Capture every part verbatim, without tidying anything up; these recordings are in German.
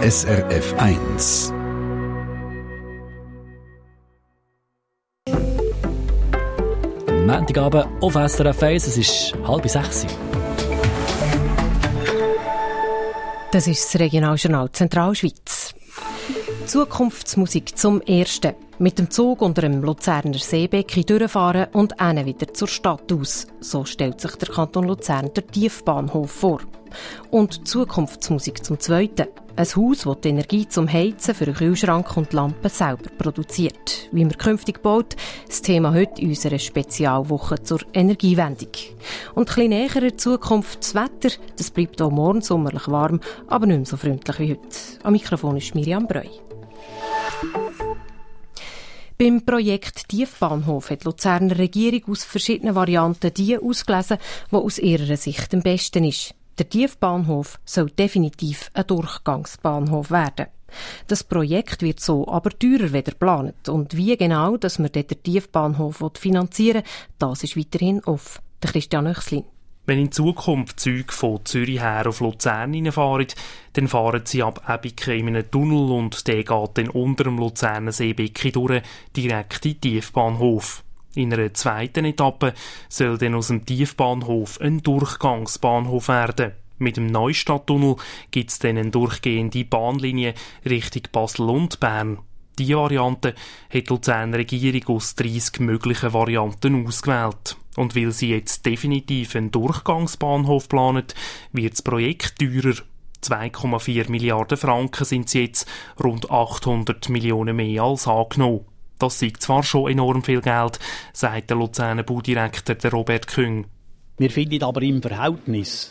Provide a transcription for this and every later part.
S R F eins. Montagabend auf S R F eins, es ist halb sechs. Das ist das Regionaljournal Zentralschweiz. Zukunftsmusik zum Ersten. Mit dem Zug unter dem Luzerner Seebecken durchfahren und dann wieder zur Stadt aus. So stellt sich der Kanton Luzern den Tiefbahnhof vor. Und Zukunftsmusik zum Zweiten. Ein Haus, das die Energie zum Heizen für den Kühlschrank und die Lampen selber produziert. Wie man künftig baut, das Thema heute in unserer Spezialwoche zur Energiewendung. Und ein bisschen näher in der Zukunft das Wetter. Das bleibt auch morgen sommerlich warm, aber nicht mehr so freundlich wie heute. Am Mikrofon ist Miriam Breu. Beim Projekt Tiefbahnhof hat die Luzerner Regierung aus verschiedenen Varianten die ausgelesen, die aus ihrer Sicht am besten ist. Der Tiefbahnhof soll definitiv ein Durchgangsbahnhof werden. Das Projekt wird so aber teurer als geplant. Und wie genau, dass man den Tiefbahnhof finanzieren will, das ist weiterhin offen. Der Christian Oechslin. Wenn in Zukunft Züge von Zürich her auf Luzern hineinfahren, dann fahren sie ab Ebiken in einem Tunnel und der geht dann unter dem Luzerner Seebecken durch, direkt in den Tiefbahnhof. In einer zweiten Etappe soll dann aus dem Tiefbahnhof ein Durchgangsbahnhof werden. Mit dem Neustadttunnel gibt es dann eine durchgehende Bahnlinie Richtung Basel und Bern. Diese Variante hat die Luzerner Regierung aus dreissig möglichen Varianten ausgewählt. Und weil sie jetzt definitiv einen Durchgangsbahnhof planen, wird das Projekt teurer. zwei Komma vier Milliarden Franken sind es jetzt, rund achthundert Millionen mehr als angenommen. Das sei zwar schon enorm viel Geld, sagt der Luzerner Baudirektor Robert Küng. Wir finden aber im Verhältnis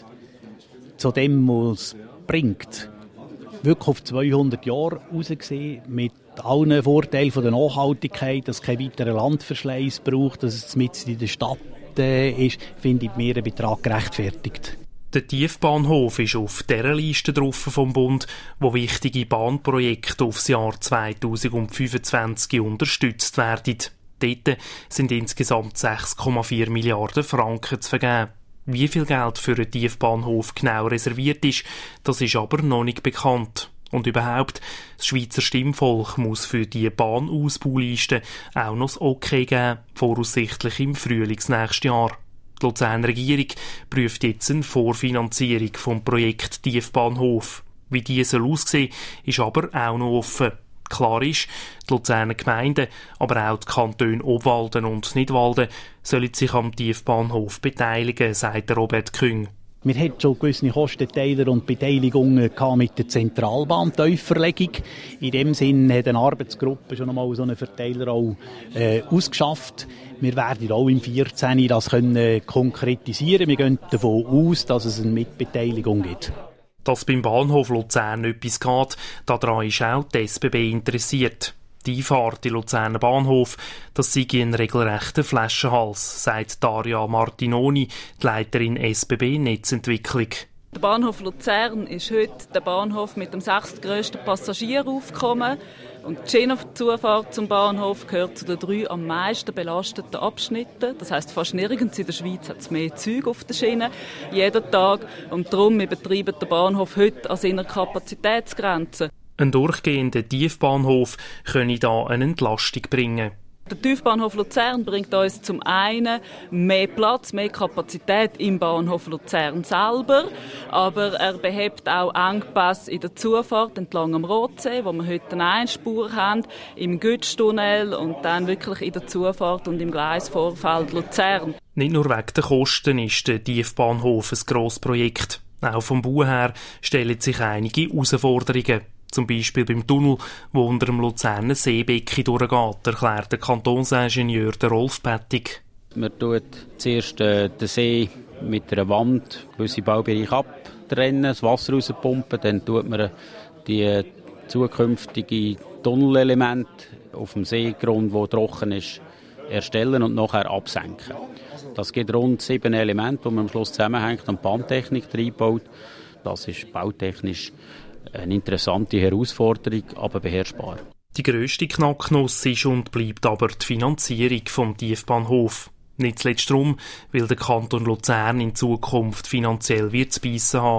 zu dem, was es bringt, wirklich auf zweihundert Jahre rausgesehen, mit allen Vorteilen von der Nachhaltigkeit, dass es keinen weiteren Landverschleiß braucht, dass es mitten in der Stadt äh, ist, finde ich mir einen Betrag gerechtfertigt. Der Tiefbahnhof ist auf dieser Liste drauf vom Bund, wo wichtige Bahnprojekte aufs Jahr zweitausendfünfundzwanzig unterstützt werden. Dort sind insgesamt sechs Komma vier Milliarden Franken zu vergeben. Wie viel Geld für einen Tiefbahnhof genau reserviert ist, das ist aber noch nicht bekannt. Und überhaupt, das Schweizer Stimmvolk muss für die Bahnausbauliste auch noch das Okay geben, voraussichtlich im Frühlingsnächsten Jahr. Die Luzerner Regierung prüft jetzt eine Vorfinanzierung vom Projekt Tiefbahnhof. Wie die soll aussehen, ist aber auch noch offen. Klar ist, die Luzerner Gemeinden, aber auch die Kantone Obwalden und Nidwalden sollen sich am Tiefbahnhof beteiligen, sagt Robert Küng. Wir hatten schon gewisse Kostenteiler und Beteiligungen mit der Zentralbahn-Teuferlegung. In dem Sinn hat eine Arbeitsgruppe schon einmal so einen Verteiler auch, äh, ausgeschafft. Wir werden auch im vierzehn das können, äh, konkretisieren. Wir gehen davon aus, dass es eine Mitbeteiligung gibt. Dass beim Bahnhof Luzern etwas geht, daran ist auch die S B B interessiert. Die Einfahrt in Luzerner Bahnhof, das sei ein regelrechter Flaschenhals, sagt Daria Martinoni, die Leiterin S B B Netzentwicklung. Der Bahnhof Luzern ist heute der Bahnhof mit dem sechstgrössten Passagieraufkommen. Und die Schienenzufahrt zum Bahnhof gehört zu den drei am meisten belasteten Abschnitten. Das heisst, fast nirgends in der Schweiz hat es mehr Züge auf der Schiene, jeden Tag. Und darum betreiben den Bahnhof heute an seiner Kapazitätsgrenze. Ein durchgehender Tiefbahnhof könne da eine Entlastung bringen. Der Tiefbahnhof Luzern bringt uns zum einen mehr Platz, mehr Kapazität im Bahnhof Luzern selber, aber er behebt auch Engpässe in der Zufahrt entlang am Rotsee, wo wir heute eine Einspur haben, im Gütstunnel und dann wirklich in der Zufahrt und im Gleisvorfeld Luzern. Nicht nur wegen der Kosten ist der Tiefbahnhof ein grosses Projekt. Auch vom Bau her stellen sich einige Herausforderungen. Zum Beispiel beim Tunnel, der unter dem Luzerner Seebecken durchgeht, erklärt der Kantonsingenieur Rolf Pettig. Man tut zuerst äh, den See mit einer Wand gewisse Baubereiche abtrennen, das Wasser rauspumpen, dann tut man die zukünftigen Tunnelelemente auf dem Seegrund, der trocken ist, erstellen und nachher absenken. Das gibt rund sieben Elemente, die man am Schluss zusammenhängt und Bahntechnik reinbaut. Das ist bautechnisch eine interessante Herausforderung, aber beherrschbar. Die grösste Knacknuss ist und bleibt aber die Finanzierung vom Tiefbahnhof. Nicht zuletzt darum, weil der Kanton Luzern in Zukunft finanziell wird zu beissen haben.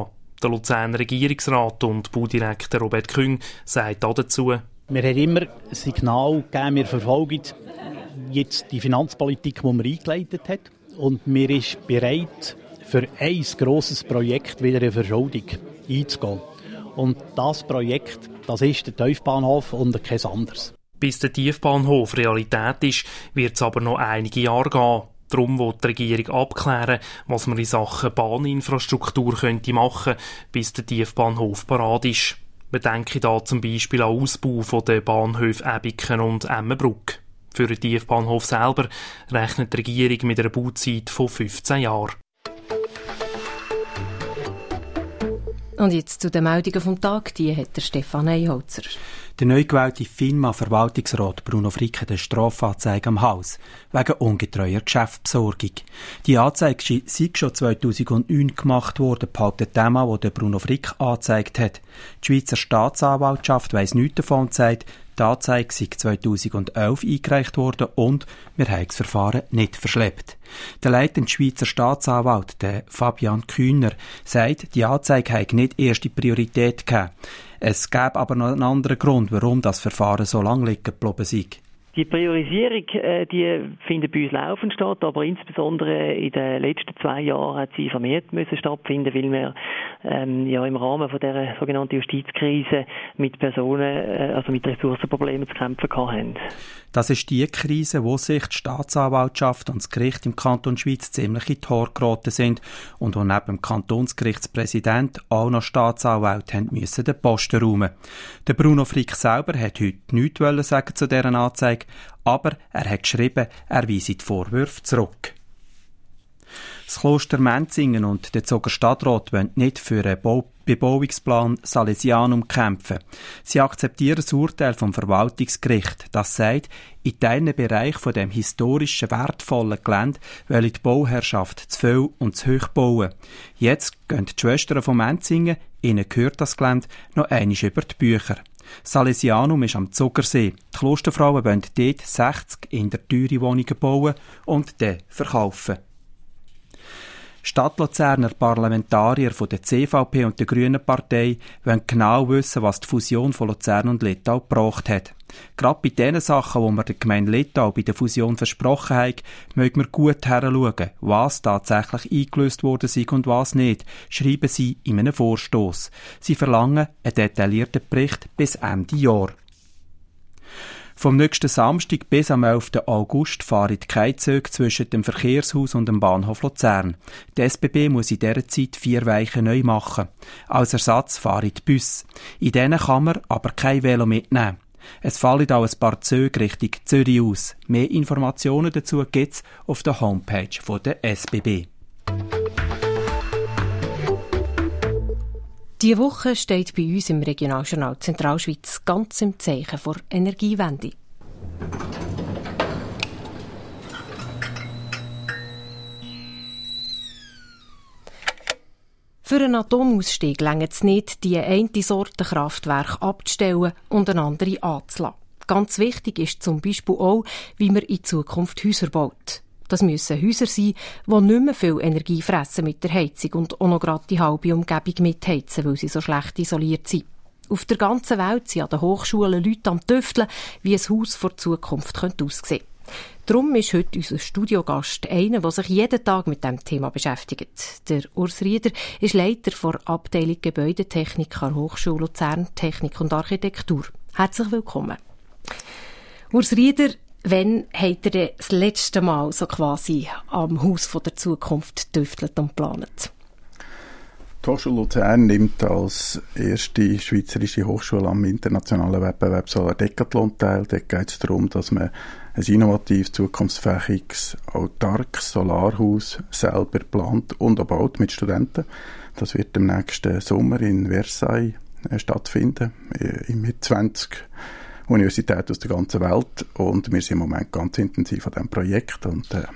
Der Luzerner Regierungsrat und Baudirektor Robert Küng sagt dazu: Wir haben immer ein Signal gegeben, wir verfolgen jetzt die Finanzpolitik, die man eingeleitet hat. Und mir ist bereit, für ein grosses Projekt wieder eine Verschuldung einzugehen. Und das Projekt, das ist der Tiefbahnhof und kein anderes. Bis der Tiefbahnhof Realität ist, wird es aber noch einige Jahre gehen. Darum will die Regierung abklären, was man in Sachen Bahninfrastruktur könnte machen, bis der Tiefbahnhof parat ist. Wir denken da zum Beispiel an den Ausbau der Bahnhöfe Ebiken und Emmenbrück. Für den Tiefbahnhof selber rechnet die Regierung mit einer Bauzeit von fünfzehn Jahren. Und jetzt zu den Meldungen vom Tag, die hat der Stefan Eiholzer. Der neu gewählte FINMA-Verwaltungsrat Bruno Frick hat eine Strafanzeige am Hals, wegen ungetreuer Geschäftsbesorgung. Die Anzeige sei schon zweitausendneun gemacht worden, behauptet der Mann, der Bruno Frick angezeigt hat. Die Schweizer Staatsanwaltschaft weiss nichts davon und sagt, die Anzeige sei zweitausendelf eingereicht worden und wir haben das Verfahren nicht verschleppt. Der leitende Schweizer Staatsanwalt, der Fabian Kühner, sagt, die Anzeige habe nicht erste Priorität gegeben. Es gäbe aber noch einen anderen Grund, warum das Verfahren so lange liegen geblieben sei. Die Priorisierung, äh, die findet bei uns laufend statt, aber insbesondere in den letzten zwei Jahren hat sie vermehrt müssen stattfinden, weil wir ähm, ja im Rahmen von der sogenannten Justizkrise mit Personen, äh, also mit Ressourcenproblemen zu kämpfen hatten. Das ist die Krise, wo sich die Staatsanwaltschaft und das Gericht im Kanton Schweiz ziemlich in die Haare geraten sind und wo neben dem Kantonsgerichtspräsident auch noch Staatsanwälte haben müssen den Posten räumen. Der Bruno Frick selber hat heute nichts sagen zu dieser Anzeige, aber er hat geschrieben, er weise die Vorwürfe zurück. Das Kloster Menzingen und der Zoger Stadtrat wollen nicht für einen Bau- Bebauungsplan Salesianum kämpfen. Sie akzeptieren das Urteil vom Verwaltungsgericht, das sagt, in Teilen Bereich von dem historischen wertvollen Gelände will die Bauherrschaft zu viel und zu hoch bauen. Jetzt gehen die Schwestern von Menzingen, ihnen gehört das Gelände, noch einmal über die Bücher. Salesianum ist am Zuckersee. Die Klosterfrauen wollen dort sechzig in der teure Wohnungen bauen und dann verkaufen. Stadtluzerner Parlamentarier von der C V P und der Grünen Partei wollen genau wissen, was die Fusion von Luzern und Littau gebracht hat. Gerade bei den Sachen, die wir der Gemeinde Littau bei der Fusion versprochen haben, mögen wir gut heranschauen, was tatsächlich eingelöst worden ist und was nicht, schreiben sie in einem Vorstoss. Sie verlangen einen detaillierten Bericht bis Ende Jahr. Vom nächsten Samstag bis am elften August fahren keine Züge zwischen dem Verkehrshaus und dem Bahnhof Luzern. Die S B B muss in dieser Zeit vier Weichen neu machen. Als Ersatz fahren die Busse. In denen kann man aber kein Velo mitnehmen. Es fallen auch ein paar Züge Richtung Zürich aus. Mehr Informationen dazu gibt es auf der Homepage der S B B. Diese Woche steht bei uns im Regionaljournal Zentralschweiz ganz im Zeichen der Energiewende. Für einen Atomausstieg reicht es nicht, die eine Sorte Kraftwerk abzustellen und eine andere anzulassen. Ganz wichtig ist zum Beispiel auch, wie man in Zukunft Häuser baut. Das müssen Häuser sein, die nicht mehr viel Energie fressen mit der Heizung und auch noch gerade die halbe Umgebung mitheizen, weil sie so schlecht isoliert sind. Auf der ganzen Welt sind an den Hochschulen Leute am Tüfteln, wie ein Haus vor Zukunft könnte aussehen. Darum ist heute unser Studiogast einer, der sich jeden Tag mit diesem Thema beschäftigt. Der Urs Rieder ist Leiter der Abteilung Gebäudetechnik an der Hochschule Luzern, Technik und Architektur. Herzlich willkommen. Urs Rieder, wann habt ihr das letzte Mal so quasi am Haus von der Zukunft getüftelt und geplant? Die Hochschule Luzern nimmt als erste schweizerische Hochschule am internationalen Wettbewerb Solar Decathlon teil. Dort geht es darum, dass man ein innovatives, zukunftsfähiges, autarkes Solarhaus selber plant und auch baut mit Studenten. Das wird im nächsten Sommer in Versailles äh, stattfinden, äh, mit zwanzig Universitäten aus der ganzen Welt. Und wir sind im Moment ganz intensiv an diesem Projekt und äh,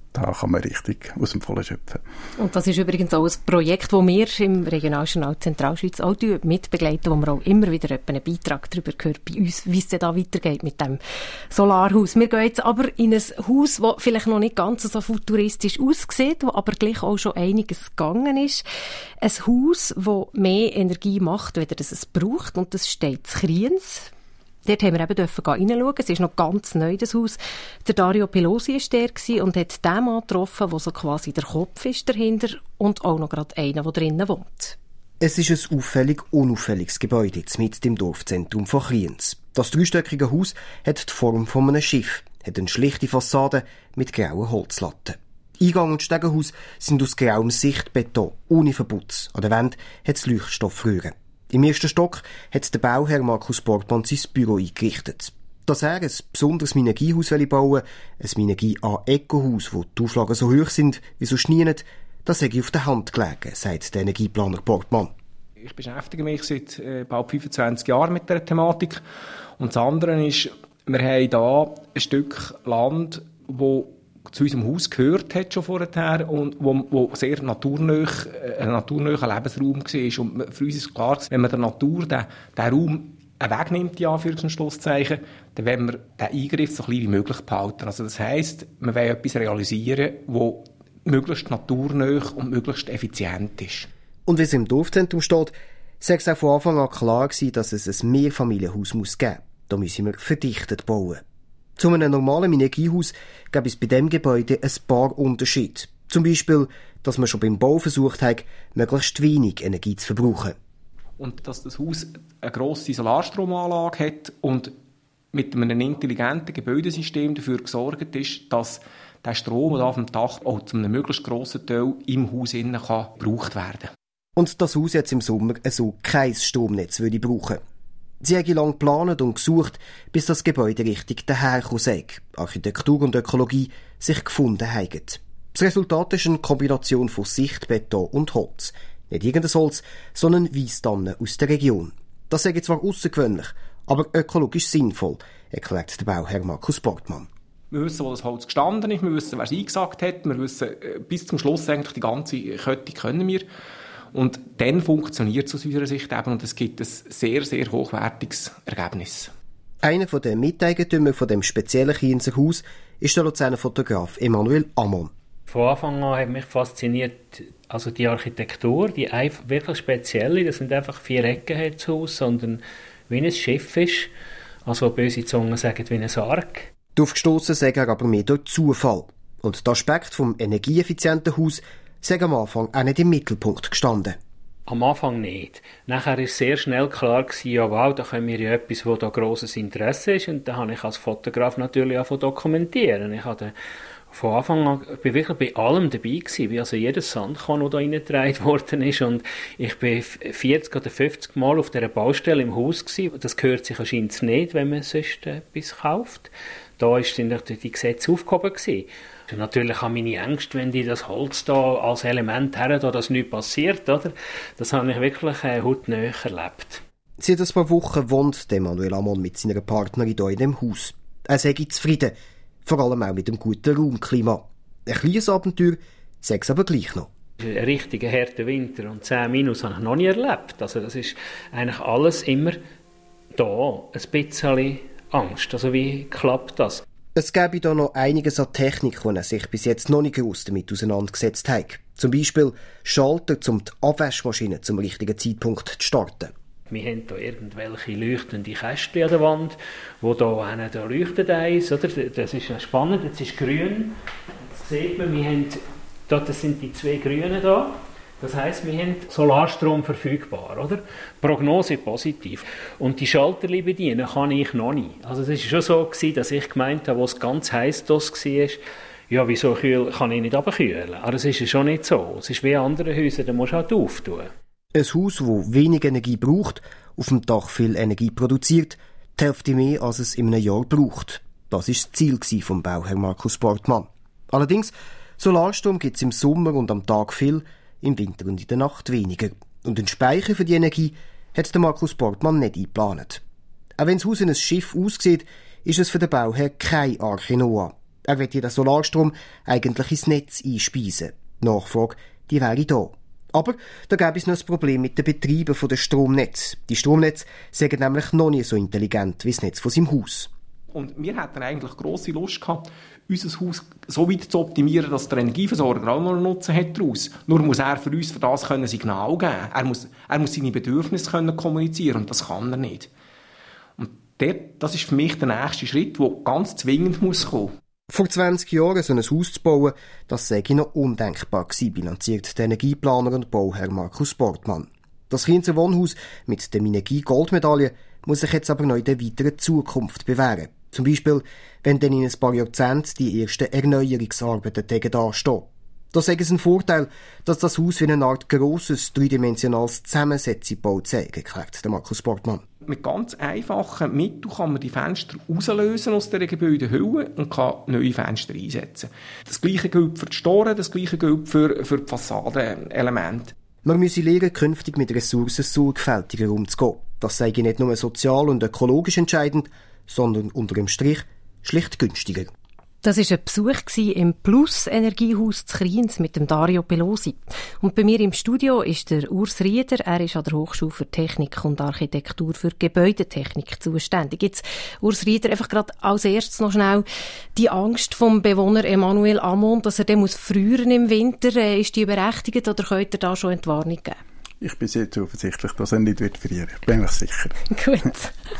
da kann man richtig aus dem Vollen schöpfen. Und das ist übrigens auch ein Projekt, das wir im Regionaljournal Zentralschweiz auch mitbegleiten, wo wir auch immer wieder einen Beitrag darüber hören, bei uns, wie es denn da weitergeht mit dem Solarhaus. Wir gehen jetzt aber in ein Haus, das vielleicht noch nicht ganz so futuristisch aussieht, wo aber gleich auch schon einiges gegangen ist. Ein Haus, das mehr Energie macht, als es braucht, und das steht in Kriens. Dort haben wir eben reinschauen. Es ist noch ganz neu, das Haus. Der Dario Pelosi war der und hat den Mann getroffen, der so quasi der Kopf ist dahinter und auch noch gerade einer, der drinnen wohnt. Es ist ein auffällig unauffälliges Gebäude mitten im Dorfzentrum von Kriens. Das dreistöckige Haus hat die Form von einem Schiff, hat eine schlichte Fassade mit grauen Holzlatten. Eingang und Stegenhaus sind aus grauem Sichtbeton, ohne Verputz. An der Wand hat es Leuchtstoffröhren. Im ersten Stock hat der Bauherr Markus Borgmann sein Büro eingerichtet. Dass er ein besonderes Minergiehaus bauen will, ein Minergie-A-Eco-Haus, wo die Auflagen so hoch sind wie so schneien, das sei auf der Hand gelegen, sagt der Energieplaner Borgmann. Ich beschäftige mich seit äh, bald fünfundzwanzig Jahren mit dieser Thematik. Und das andere ist, wir haben hier ein Stück Land, das zu unserem Haus gehört hat schon vorher und wo, wo sehr naturnah, ein naturnäher Lebensraum war. Und für uns ist klar, wenn man der Natur den, den Raum wegnimmt, ja, für ein Schlusszeichen, dann wollen wir den Eingriff so klein wie möglich behalten. Also das heisst, wir wollen etwas realisieren, das möglichst naturnah und möglichst effizient ist. Und wie es im Dorfzentrum steht, sei es auch von Anfang an klar gewesen, dass es ein Mehrfamilienhaus muss geben. Da müssen wir verdichtet bauen. Zu einem normalen Minergiehaus gab es bei diesem Gebäude ein paar Unterschiede. Zum Beispiel, dass man schon beim Bau versucht hat, möglichst wenig Energie zu verbrauchen. Und dass das Haus eine grosse Solarstromanlage hat und mit einem intelligenten Gebäudesystem dafür gesorgt ist, dass der Strom, der auf dem Dach auch zu einem möglichst grossen Teil im Haus innen kann gebraucht werden. Und das Haus jetzt im Sommer so kein Stromnetz würde brauchen. Sie haben lange geplant und gesucht, bis das Gebäude richtig dahergekommen sei. Architektur und Ökologie sich gefunden haben. Das Resultat ist eine Kombination von Sichtbeton und Holz. Nicht irgendein Holz, sondern Weisstannen aus der Region. Das sei zwar außergewöhnlich, aber ökologisch sinnvoll, erklärt der Bauherr Markus Borgmann. Wir wissen, wo das Holz gestanden ist, wir wissen, wer es eingesagt hat, wir wissen bis zum Schluss eigentlich die ganze Kette können wir. Und dann funktioniert es aus unserer Sicht eben und es gibt ein sehr, sehr hochwertiges Ergebnis. Einer der Miteigentümer von dem speziellen Krienser Haus ist der Luzerner Fotograf Emanuel Amon. Von Anfang an hat mich fasziniert, also die Architektur, die wirklich spezielle, das sind einfach vier Ecken hat das Haus, sondern wie ein Schiff ist, also böse Zungen sagen wie ein Sarg. Aufgestossen sei er aber mehr durch Zufall. Und der Aspekt vom energieeffizienten Haus sei am Anfang auch nicht im Mittelpunkt gestanden. Am Anfang nicht. Nachher war sehr schnell klar gewesen, ja wow, da können wir ja etwas, wo da grosses Interesse ist. Und da habe ich als Fotograf natürlich auch dokumentieren. Ich hatte von Anfang an, ich bin wirklich bei allem dabei gewesen, wie also jedes Sandkorn, das da reingetragen worden ist. Und ich bin vierzig oder fünfzig Mal auf dieser Baustelle im Haus gewesen. Das gehört sich anscheinend nicht, wenn man sonst etwas kauft. Da sind die Gesetze aufgehoben gewesen. Und natürlich habe ich meine Ängste, wenn die das Holz da als Element her, da das nichts passiert, oder? Das habe ich wirklich äh, hautnah erlebt. Seit ein paar Wochen wohnt Emanuel Amon mit seiner Partnerin hier in dem Haus. Er sei zufrieden, vor allem auch mit dem guten Raumklima. Ein kleines Abenteuer sei es aber gleich noch. Ein richtiger harter Winter und zehn Minus habe ich noch nie erlebt. Also das ist eigentlich alles immer da, ein bisschen Angst. Also wie klappt das? Es gäbe da noch einiges an Technik, die er sich bis jetzt noch nicht gross damit auseinandergesetzt hat. Zum Beispiel Schalter, um die Abwaschmaschine zum richtigen Zeitpunkt zu starten. Wir haben hier irgendwelche leuchtende Kästchen an der Wand, wo da einer da leuchtet eins, oder? Das ist spannend, jetzt ist grün. Jetzt sieht man, wir haben, da, das sind die zwei Grünen da. Das heisst, wir haben Solarstrom verfügbar, oder? Prognose positiv. Und die Schalterli bedienen kann ich noch nicht. Also es war schon so gewesen, dass ich gemeint habe, wo es ganz heiß das war, ja, wieso kühl, kann ich nicht runterkühlen? Aber es ist ja schon nicht so. Es ist wie andere Häuser, da musst du halt auftun. Ein Haus, das wenig Energie braucht, auf dem Dach viel Energie produziert, die Hälfte mehr, als es in einem Jahr braucht. Das war das Ziel vom Bauherr Markus Borgmann. Allerdings, Solarstrom gibt es im Sommer und am Tag viel, im Winter und in der Nacht weniger. Und den Speicher für die Energie hat der Markus Borgmann nicht eingeplant. Auch wenn das Haus in ein Schiff aussieht, ist es für den Bauherr keine Arche Noah. Er will den Solarstrom eigentlich ins Netz einspeisen. Die Nachfrage, die wäre da. Aber da gäbe es noch ein Problem mit den Betreibern der Stromnetze. Die Stromnetze sind nämlich noch nicht so intelligent wie das Netz von seinem Haus. Und wir hätten eigentlich grosse Lust gehabt, unser Haus so weit zu optimieren, dass der Energieversorger auch noch einen Nutzen hat daraus. Nur muss er für uns für das können Signal geben. Er muss, er muss seine Bedürfnisse können kommunizieren und das kann er nicht. Und dort, das ist für mich der nächste Schritt, der ganz zwingend muss kommen. Vor zwanzig Jahren so ein Haus zu bauen, das sei noch undenkbar gewesen, bilanziert der Energieplaner und Bauherr Markus Bortmann. Das Krienzer Wohnhaus mit der Minergie-Goldmedaille muss sich jetzt aber noch in der weiteren Zukunft bewähren. Zum Beispiel, wenn dann in ein paar Jahrzehnten die ersten Erneuerungsarbeiten dagegen dastehen. Da sei es ein Vorteil, dass das Haus wie eine Art grosses, dreidimensionales Zusammensetzung gebaut sei, erklärt der Markus Bortmann. Mit ganz einfachen Mitteln kann man die Fenster rauslösen aus dieser Gebäudehülle und kann neue Fenster einsetzen. Das Gleiche gilt für die Storen, das Gleiche gilt für, für die Fassadenelemente. Man müsse lernen, künftig mit Ressourcen sorgfältiger umzugehen. Das sei nicht nur sozial und ökologisch entscheidend, sondern unter dem Strich schlicht günstiger. Das war ein Besuch im Plus-Energiehaus zu Kriens mit dem Dario Pelosi. Und bei mir im Studio ist der Urs Rieder. Er ist an der Hochschule für Technik und Architektur für Gebäudetechnik zuständig. Jetzt, Urs Rieder, einfach gerade als erstes noch schnell die Angst vom Bewohner Emmanuel Amon, dass er dann muss frieren im Winter. Ist die berechtigt oder könnt ihr da schon Entwarnung geben? Ich bin sehr zuversichtlich, dass er nicht wird frieren. Ich bin mir sicher. Gut.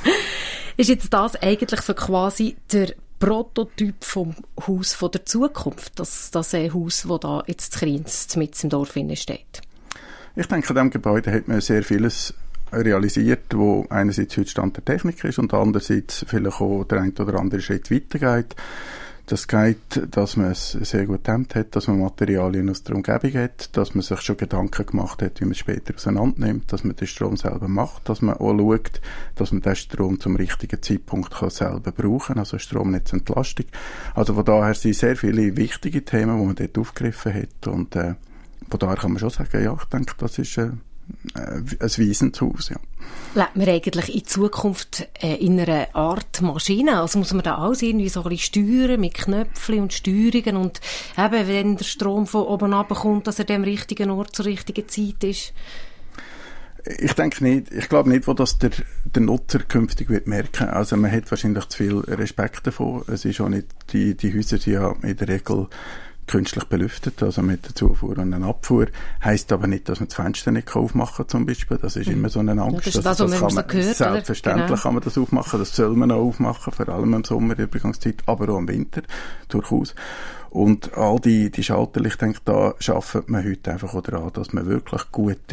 Ist jetzt das eigentlich so quasi der Prototyp vom Haus von der Zukunft, das, das ein Haus, das da jetzt in Kriens mitten im Dorf steht? Ich denke, an diesem Gebäude hat man sehr vieles realisiert, wo einerseits heute Stand der Technik ist und andererseits vielleicht auch der ein oder andere Schritt weitergeht. Das geht, dass man es sehr gut dämmt hat, dass man Materialien aus der Umgebung hat, dass man sich schon Gedanken gemacht hat, wie man es später auseinander nimmt, dass man den Strom selber macht, dass man auch schaut, dass man den Strom zum richtigen Zeitpunkt kann selber brauchen kann, also Stromnetzentlastung. Also von daher sind sehr viele wichtige Themen, die man dort aufgegriffen hat und äh, von daher kann man schon sagen, ja, ich denke, das ist äh, ein weisendes Haus, ja. Lebt man eigentlich in Zukunft äh, in einer Art Maschine? Also muss man da alles irgendwie so ein bisschen steuern mit Knöpfen und Steuerungen und eben, wenn der Strom von oben runterkommt, dass er am richtigen Ort zur richtigen Zeit ist? Ich denke nicht, ich glaube nicht, wo das der, der Nutzer künftig wird merken. Also man hat wahrscheinlich zu viel Respekt davon. Es ist auch nicht, die, die Häuser sind ja in der Regel künstlich belüftet, also mit der Zufuhr und einer Abfuhr. Heisst aber nicht, dass man das Fenster nicht aufmachen kann, zum Beispiel. Das ist mhm. immer so eine Angst. Ja, das, das, das, das kann man, gehört, selbstverständlich genau. kann man das aufmachen, das soll man auch aufmachen, vor allem im Sommer, in der Übergangszeit, aber auch im Winter, durchaus. Und all die, die Schalter, ich denke, da arbeitet man heute einfach auch daran, dass man wirklich gute,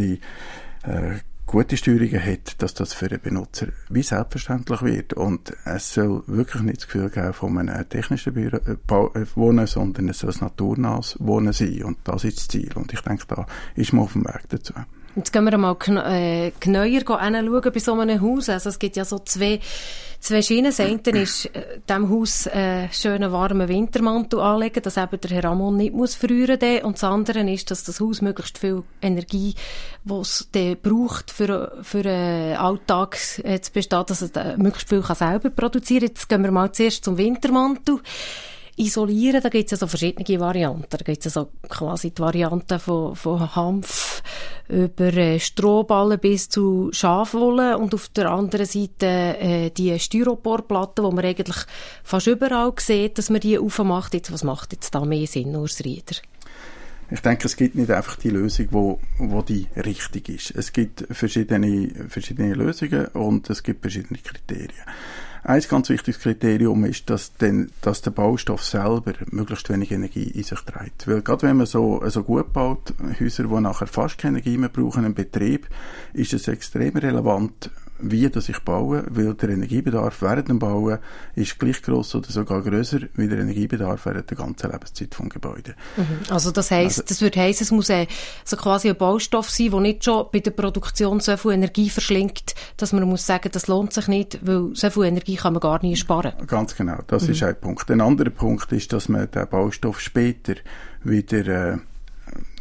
äh, gute Steuerungen hat, dass das für den Benutzer wie selbstverständlich wird. Und es soll wirklich nicht das Gefühl geben von einem technischen Büro, äh, Bau, äh, Wohnen, sondern es soll ein naturnahes Wohnen sein. Und das ist das Ziel. Und ich denke, da ist man auf dem Weg dazu. Jetzt gehen wir mal kn- äh, genauer hinschauen bei so einem Haus. Also es gibt ja so zwei, zwei Schienen. Das eine ist, äh, dem Haus äh, schönen warmen Wintermantel anlegen, dass eben der Herr Amon nicht muss frieren muss. Und das andere ist, dass das Haus möglichst viel Energie, die es braucht, für, für einen Alltag äh, zu bestehen, dass es äh, möglichst viel kann selber produzieren kann. Jetzt gehen wir mal zuerst zum Wintermantel. Isolieren, da gibt es ja so verschiedene Varianten. Da gibt es ja so quasi die Varianten von, von Hanf über äh, Strohballen bis zu Schafwolle und auf der anderen Seite äh, die Styroporplatten, die man eigentlich fast überall sieht, dass man die aufmacht. Jetzt, was macht jetzt da mehr Sinn, Urs Rieder? Ich denke, es gibt nicht einfach die Lösung, wo, wo die richtig ist. Es gibt verschiedene, verschiedene Lösungen und es gibt verschiedene Kriterien. Ein ganz wichtiges Kriterium ist, dass, denn, dass der Baustoff selber möglichst wenig Energie in sich trägt. Weil gerade wenn man so, so gut baut, Häuser, die nachher fast keine Energie mehr brauchen im Betrieb, ist es extrem relevant, wie das ich baue, weil der Energiebedarf während dem Bauen ist gleich gross oder sogar grösser wie der Energiebedarf während der ganzen Lebenszeit vom Gebäude. Mhm. Also das heisst, also, das würde heissen, es muss ein, so quasi ein Baustoff sein, der nicht schon bei der Produktion so viel Energie verschlingt, dass man muss sagen, das lohnt sich nicht, weil so viel Energie kann man gar nicht sparen. Ganz genau, das mhm. ist ein Punkt. Ein anderer Punkt ist, dass man den Baustoff später wieder äh,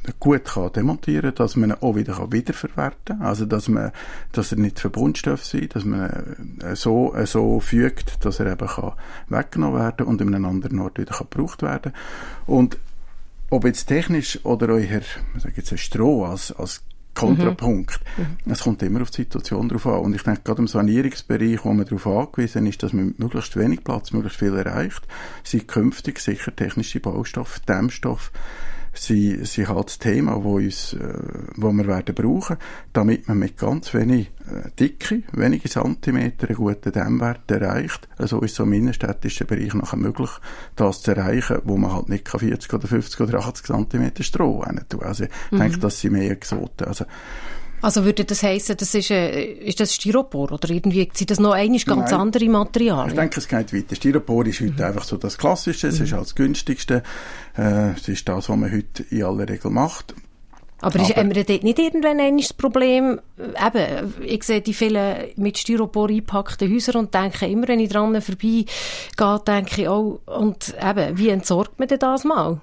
gut kann demontieren, dass man ihn auch wieder kann wiederverwerten kann, also dass man, dass er nicht Verbundstoff sind, dass man ihn so, so fügt, dass er eben kann weggenommen werden und in einem anderen Ort wieder kann gebraucht werden. Und ob jetzt technisch oder euer, ich sage jetzt ein Stroh als, als Kontrapunkt. Mhm. Es kommt immer auf die Situation drauf an. Und ich denke, gerade im Sanierungsbereich, wo man darauf angewiesen ist, dass man mit möglichst wenig Platz möglichst viel erreicht, sind künftig sicher technische Baustoffe, Dämmstoffe, sind, sind halt das Thema, wo, uns, äh, wo wir werden brauchen, damit man mit ganz wenig äh, Dicke, wenige Zentimeter einen guten Dämmwert erreicht. Also ist so im innenstädtischen Bereich nachher möglich, das zu erreichen, wo man halt nicht vierzig oder fünfzig oder achtzig Zentimeter Stroh rein tun. Also ich mhm. denke, das sind mehr Exoten. Also, Also würde das heissen, das ist, äh, ist das Styropor oder irgendwie sind das noch einmal ganz Nein. andere Materialien? Ich denke, es geht weiter. Styropor ist heute mhm. einfach so das Klassische, es mhm. ist halt das Günstigste. Äh, es ist das, was man heute in aller Regel macht. Aber, Aber ist, haben wir dort nicht irgendwann ein das Problem, eben, ich sehe die vielen mit Styropor eingepackten Häuser und denke immer, wenn ich dran vorbeigehe, denke ich auch, und eben, wie entsorgt man denn das mal?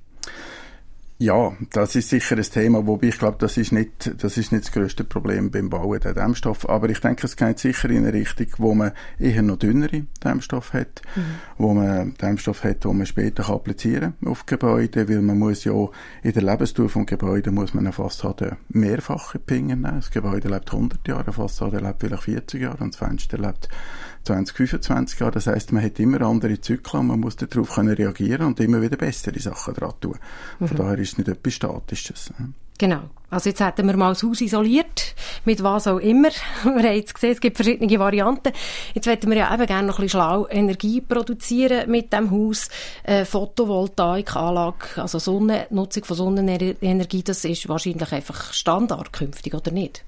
Ja, das ist sicher ein Thema, wobei ich glaube, das ist nicht, das ist nicht das grösste Problem beim Bauen der Dämmstoff. Aber ich denke, es geht sicher in eine Richtung, wo man eher noch dünnere Dämmstoff hat, mhm. wo man Dämmstoff hat, wo man später kann applizieren auf Gebäude, weil man muss ja in der Lebensdauer vom Gebäude muss man eine Fassade mehrfache Pingen nehmen. Das Gebäude lebt hundert Jahre, eine Fassade lebt vielleicht vierzig Jahre und das Fenster lebt zwanzig, fünfundzwanzig Jahre. Das heisst, man hat immer andere Zyklen und man muss darauf können reagieren und immer wieder bessere Sachen dran tun. Mhm. Von daher ist es nicht etwas Statisches. Genau. Also jetzt hätten wir mal das Haus isoliert, mit was auch immer. Wir haben jetzt gesehen, es gibt verschiedene Varianten. Jetzt wollten wir ja eben gerne noch ein bisschen schlau Energie produzieren mit dem Haus. Äh, Photovoltaikanlage, also Sonne, Nutzung von Sonnenenergie, das ist wahrscheinlich einfach Standard künftig, oder nicht?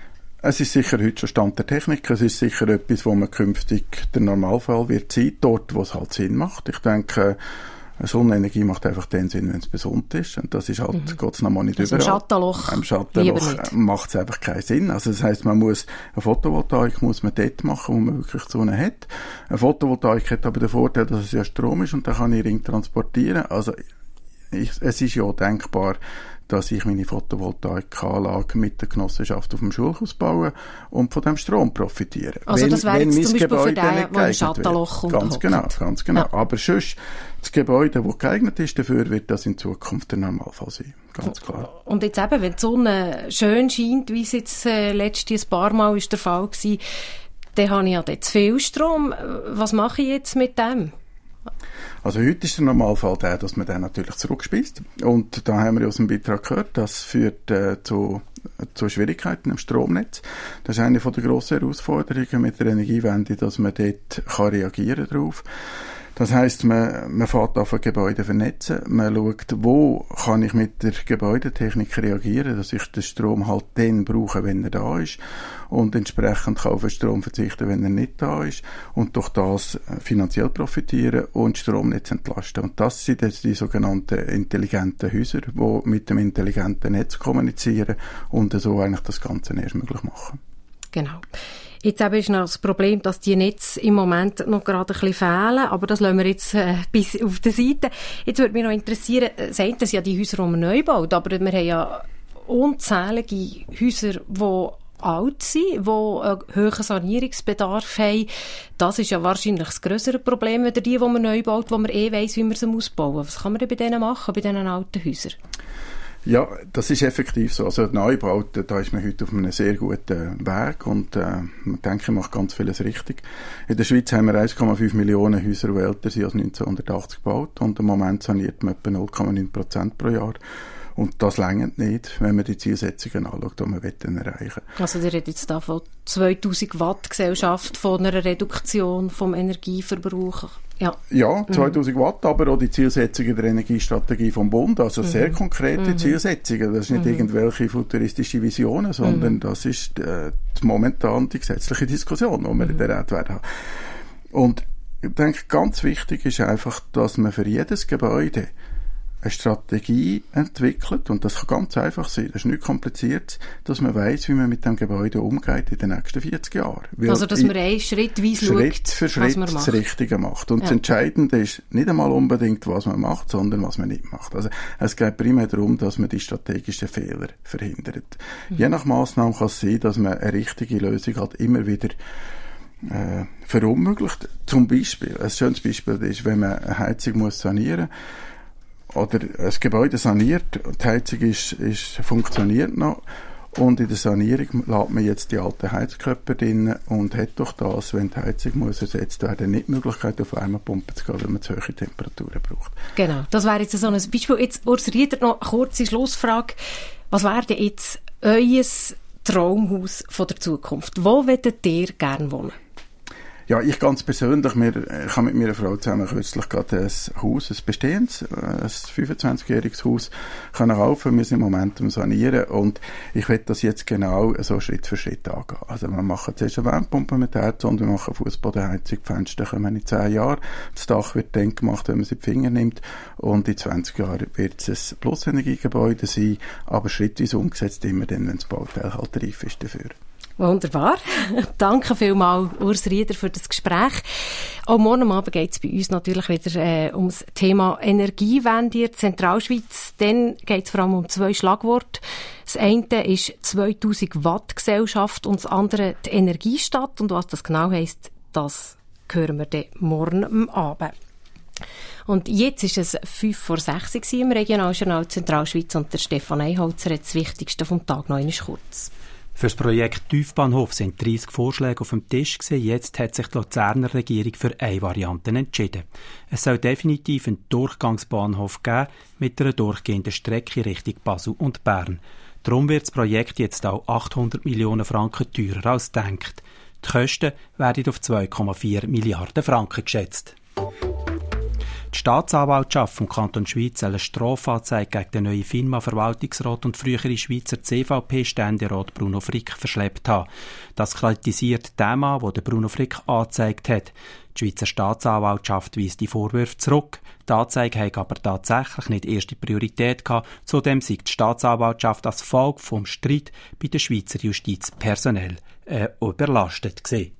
Es ist sicher heute schon Stand der Technik. Es ist sicher etwas, wo man künftig der Normalfall wird sein, dort, wo es halt Sinn macht. Ich denke, Sonnenenergie macht einfach den Sinn, wenn es besonnt ist. Und das ist halt, mhm. Gott's noch mal nicht also überall. Im Schattenloch. Im Schattenloch macht es einfach keinen Sinn. Also das heisst, man muss, eine Photovoltaik muss man dort machen, wo man wirklich die Sonne hat. Eine Photovoltaik hat aber den Vorteil, dass es ja Strom ist und dann kann ich Ring transportieren. Also, ich, es ist ja denkbar, dass ich meine Photovoltaikanlage mit der Genossenschaft auf dem Schulhaus baue und von dem Strom profitiere. Also wenn, das wäre jetzt zum Beispiel Gebäude für den, der im Schattenloch kommt. Ganz genau, ganz genau. Ja. Aber sonst, das Gebäude, das geeignet ist dafür, wird das in Zukunft der Normalfall sein. Ganz klar. Und jetzt eben, wenn die Sonne schön scheint, wie es jetzt äh, letztes ein paar Mal ist der Fall war, dann habe ich ja dort zu viel Strom. Was mache ich jetzt mit dem? Also heute ist der Normalfall der, dass man den natürlich zurückspeist. Und da haben wir aus dem Beitrag gehört, das führt äh, zu, zu Schwierigkeiten im Stromnetz. Das ist eine der grossen Herausforderungen mit der Energiewende, dass man dort kann reagieren drauf. Das heisst, man, man fährt auf ein Gebäude vernetzen, man schaut, wo kann ich mit der Gebäudetechnik reagieren, dass ich den Strom halt dann brauche, wenn er da ist und entsprechend kann auf den Strom verzichten, wenn er nicht da ist und durch das finanziell profitieren und das Stromnetz entlasten. Und das sind jetzt die sogenannten intelligenten Häuser, die mit dem intelligenten Netz kommunizieren und so eigentlich das Ganze erst möglich machen. Genau. Jetzt eben ist noch das Problem, dass die Netze im Moment noch gerade ein bisschen fehlen, aber das lassen wir jetzt äh, bis auf der Seite. Jetzt würde mich noch interessieren, sagen das ja die Häuser, die man neu baut, aber wir haben ja unzählige Häuser, die alt sind, die einen hohen Sanierungsbedarf haben. Das ist ja wahrscheinlich das grössere Problem, als die, die man neu baut, wo man eh weiss, wie man sie ausbauen muss. Was kann man denn bei denen machen, bei diesen alten Häusern? Ja, das ist effektiv so. Also Neubauten, da ist man heute auf einem sehr guten Weg und äh, man denke, macht ganz vieles richtig. In der Schweiz haben wir eins Komma fünf Millionen Häuser, die älter sind als neunzehnhundertachtzig gebaut und im Moment saniert man etwa null Komma neun Prozent pro Jahr. Und das reicht nicht, wenn man die Zielsetzungen anschaut, die wir erreichen wollen. Also ihr redet jetzt da von zweitausend Watt Gesellschaft, von einer Reduktion vom Energieverbrauch. Ja, ja zweitausend mhm. Watt, aber auch die Zielsetzungen der Energiestrategie vom Bund, also mhm. sehr konkrete mhm. Zielsetzungen. Das sind nicht mhm. irgendwelche futuristische Visionen, sondern mhm. das ist äh, momentan die gesetzliche Diskussion, die wir mhm. in der Rat werden haben. Und ich denke, ganz wichtig ist einfach, dass man für jedes Gebäude eine Strategie entwickelt, und das kann ganz einfach sein, das ist nicht kompliziert, dass man weiss, wie man mit dem Gebäude umgeht in den nächsten vierzig Jahren. Weil also, dass man eh schrittweise Schritt schaut, für Schritt was man macht. Das Richtige macht. Und ja. Das Entscheidende ist nicht einmal unbedingt, was man macht, sondern was man nicht macht. Also, es geht primär darum, dass man die strategischen Fehler verhindert. Mhm. Je nach Massnahme kann es sein, dass man eine richtige Lösung halt immer wieder äh, verunmöglicht. Zum Beispiel, ein schönes Beispiel ist, wenn man eine Heizung muss sanieren muss, oder ein Gebäude saniert, die Heizung ist, ist, funktioniert noch, und in der Sanierung lässt man jetzt die alten Heizkörper drin und hat durch das, wenn die Heizung muss ersetzt werden, nicht die Möglichkeit, auf Wärmepumpe zu gehen, weil man zu hohe Temperaturen braucht. Genau, das wäre jetzt so ein Beispiel. Jetzt, Urs Rieder, noch eine kurze Schlussfrage. Was wäre denn jetzt euer Traumhaus von der Zukunft? Wo würdet ihr gerne wohnen? Ja, ich ganz persönlich, mir, ich habe mit meiner Frau zusammen kürzlich gerade ein Haus, ein bestehendes, ein fünfundzwanzigjähriges Haus können kaufen. Wir sind im Moment am Sanieren, und ich will das jetzt genau so Schritt für Schritt angehen. Also wir machen zuerst eine Wärmepumpe mit Herz, und wir machen Fußbodenheizung, die Fenster kommen in zehn Jahren. Das Dach wird dann gemacht, wenn man sie in die Finger nimmt, und in zwanzig Jahren wird es ein Plusenergiegebäude sein, aber schrittweise umgesetzt, immer dann, wenn das Bauteil halt reif ist dafür. Wunderbar. Danke vielmals, Urs Rieder, für das Gespräch. Auch morgen Abend geht es bei uns natürlich wieder äh, um das Thema Energiewende in der Zentralschweiz. Dann geht es vor allem um zwei Schlagworte. Das eine ist zweitausend Watt Gesellschaft und das andere die Energiestadt. Und was das genau heisst, das hören wir dann morgen am Abend. Und jetzt war es fünf vor sechs im Regionaljournal Zentralschweiz, und der Stefan Einholzer hat das Wichtigste vom Tag noch einmal kurz. Für das Projekt Tiefbahnhof sind dreissig Vorschläge auf dem Tisch gewesen. Jetzt hat sich die Luzerner Regierung für eine Variante entschieden. Es soll definitiv einen Durchgangsbahnhof geben mit einer durchgehenden Strecke Richtung Basel und Bern. Darum wird das Projekt jetzt auch achthundert Millionen Franken teurer als gedacht. Die Kosten werden auf zwei Komma vier Milliarden Franken geschätzt. Die Staatsanwaltschaft vom Kanton Schweiz soll eine Strafanzeige gegen den neuen FINMA-Verwaltungsrat und frühere Schweizer C V P-Ständerat Bruno Frick verschleppt haben. Das kritisiert der Mann, der Bruno Frick angezeigt hat. Die Schweizer Staatsanwaltschaft weist die Vorwürfe zurück. Die Anzeige hat aber tatsächlich nicht erste Priorität gehabt. Zudem sei die Staatsanwaltschaft als Folge vom Streit bei der Schweizer Justiz personell äh, überlastet gewesen.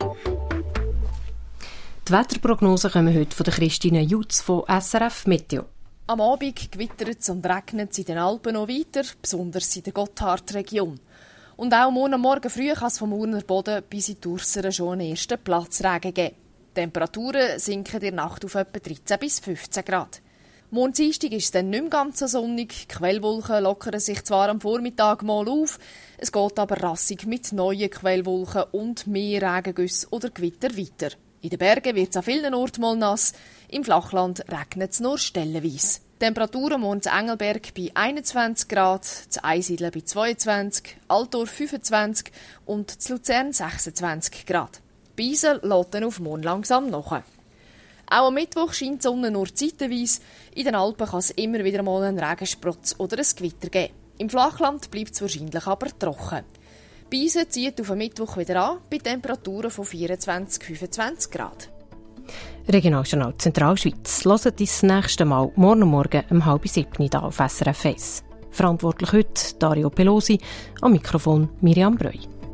Die Wetterprognosen kommen heute von der Christine Jutz von S R F Meteo. Am Abend gewittert es und regnet es in den Alpen noch weiter, besonders in der Gotthardregion. Und auch morgen Morgen früh kann es vom Urner Boden bis in die Urseren schon einen ersten Platzregen geben. Die Temperaturen sinken in der Nacht auf etwa dreizehn bis fünfzehn Grad. Morgen Dienstag ist es dann nicht mehr ganz so sonnig. Die Quellwolken lockern sich zwar am Vormittag mal auf, es geht aber rassig mit neuen Quellwolken und mehr Regengüsse oder Gewitter weiter. In den Bergen wird es an vielen Orten mal nass, im Flachland regnet es nur stellenweise. Temperaturen morgen in Engelberg bei einundzwanzig Grad, zu Einsiedeln bei zweiundzwanzig, Altdorf fünfundzwanzig und zu Luzern sechsundzwanzig Grad. Beisel lässt dann auf morgen langsam nach. Auch am Mittwoch scheint die Sonne nur zeitweise. In den Alpen kann es immer wieder mal einen Regensprotz oder ein Gewitter geben. Im Flachland bleibt es wahrscheinlich aber trocken. Beisel zieht auf den Mittwoch wieder an, bei Temperaturen von vierundzwanzig bis fünfundzwanzig Grad. Regionaljournal Zentralschweiz. Hört das nächste Mal morgen Morgen um halb sieben hier auf S R F eins. Verantwortlich heute Dario Pelosi, am Mikrofon Miriam Breu.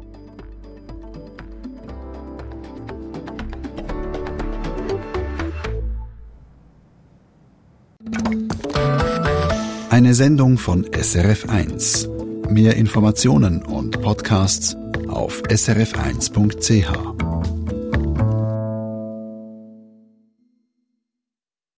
Eine Sendung von S R F eins. Mehr Informationen und Podcasts auf s r f eins punkt c h.